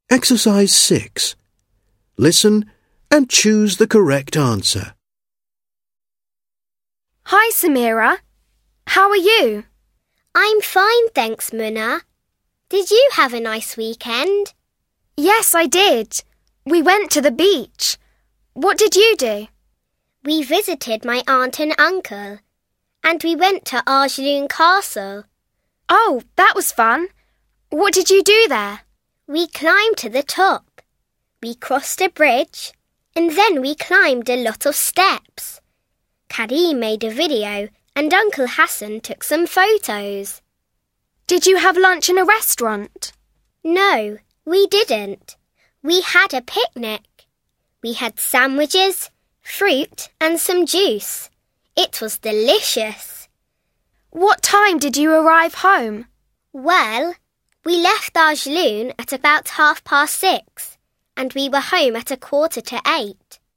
Exercise 6. Listen and choose the correct answer. Hi, Samira. How are you? I'm fine, thanks, Munna. Did you have a nice weekend? Yes, I did. We went to the beach. What did you do? We visited my aunt and uncle, and we went to Arjloon Castle. Oh, that was fun. What did you do there? We climbed to the top. We crossed a bridge, and then we climbed a lot of steps. Karim made a video, and Uncle Hassan took some photos. Did you have lunch in a restaurant? No, we didn't. We had a picnic. We had sandwiches, fruit, and some juice. It was delicious. What time did you arrive home? Well, we left Arjloon at about 6:30, and we were home at 7:45.